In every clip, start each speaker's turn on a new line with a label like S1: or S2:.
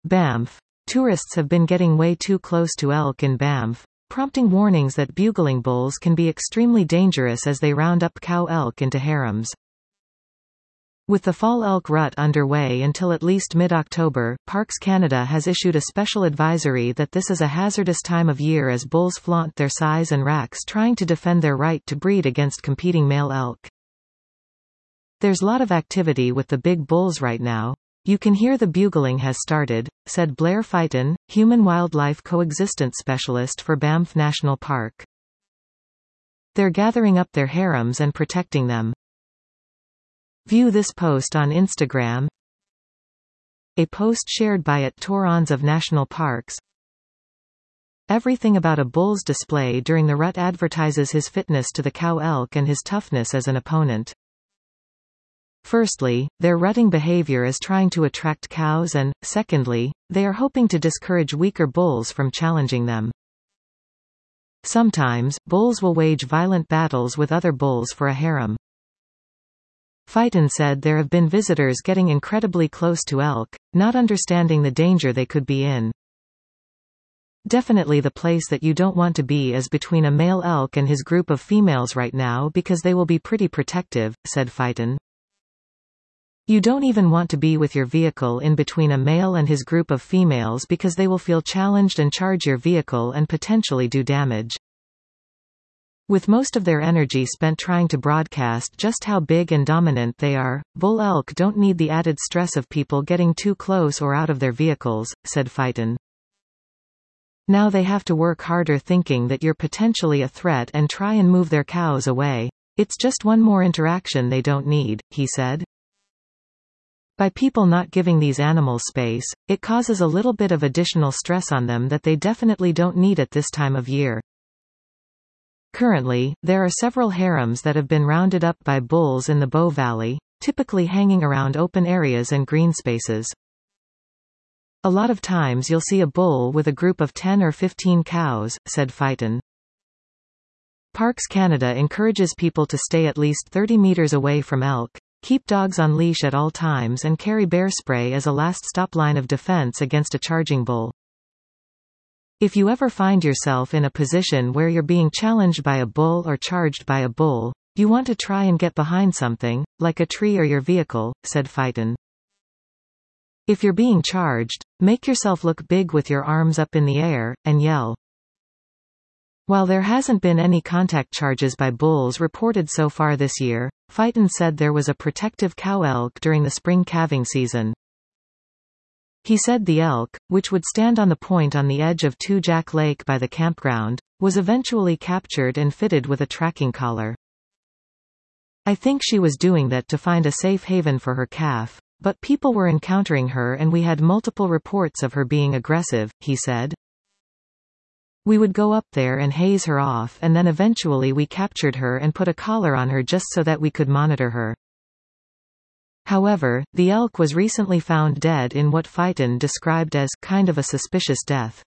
S1: Banff. Tourists have been getting way too close to elk in Banff, prompting warnings that bugling bulls can be extremely dangerous as they round up cow elk into harems. With the fall elk rut underway until at least mid-October, Parks Canada has issued a special advisory that this is a hazardous time of year as bulls flaunt their size and racks trying to defend their right to breed against competing male elk. There's lot of activity with the big bulls right now. You can hear the bugling has started, said Blair Fighton, human-wildlife coexistence specialist for Banff National Park. They're gathering up their harems and protecting them. View this post on Instagram. A post shared by @Torons of National Parks. Everything about a bull's display during the rut advertises his fitness to the cow elk and his toughness as an opponent. Firstly, their rutting behavior is trying to attract cows and, secondly, they are hoping to discourage weaker bulls from challenging them. Sometimes, bulls will wage violent battles with other bulls for a harem. Fighton said there have been visitors getting incredibly close to elk, not understanding the danger they could be in. Definitely the place that you don't want to be is between a male elk and his group of females right now because they will be pretty protective, said Fighton. You don't even want to be with your vehicle in between a male and his group of females because they will feel challenged and charge your vehicle and potentially do damage. With most of their energy spent trying to broadcast just how big and dominant they are, bull elk don't need the added stress of people getting too close or out of their vehicles, said Fighton. Now they have to work harder thinking that you're potentially a threat and try and move their cows away. It's just one more interaction they don't need, he said. By people not giving these animals space, it causes a little bit of additional stress on them that they definitely don't need at this time of year. Currently, there are several harems that have been rounded up by bulls in the Bow Valley, typically hanging around open areas and green spaces. A lot of times you'll see a bull with a group of 10 or 15 cows, said Fighton. Parks Canada encourages people to stay at least 30 meters away from elk, keep dogs on leash at all times and carry bear spray as a last stop line of defense against a charging bull. If you ever find yourself in a position where you're being challenged by a bull or charged by a bull, you want to try and get behind something, like a tree or your vehicle, said Fighton. If you're being charged, make yourself look big with your arms up in the air, and yell. While there hasn't been any contact charges by bulls reported so far this year, Fighton said there was a protective cow elk during the spring calving season. He said the elk, which would stand on the point on the edge of Two Jack Lake by the campground, was eventually captured and fitted with a tracking collar. I think she was doing that to find a safe haven for her calf, but people were encountering her and we had multiple reports of her being aggressive, he said. We would go up there and haze her off and then eventually we captured her and put a collar on her just so that we could monitor her. However, the elk was recently found dead in what Fighton described as kind of a suspicious death.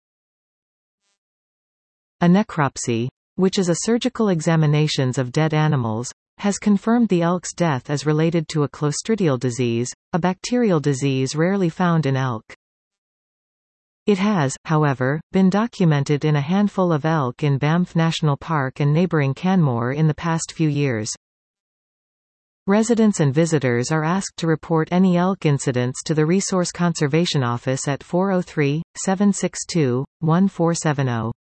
S1: A necropsy, which is a surgical examinations of dead animals, has confirmed the elk's death as related to a clostridial disease, a bacterial disease rarely found in elk. It has, however, been documented in a handful of elk in Banff National Park and neighbouring Canmore in the past few years. Residents and visitors are asked to report any elk incidents to the Resource Conservation Office at 403-762-1470.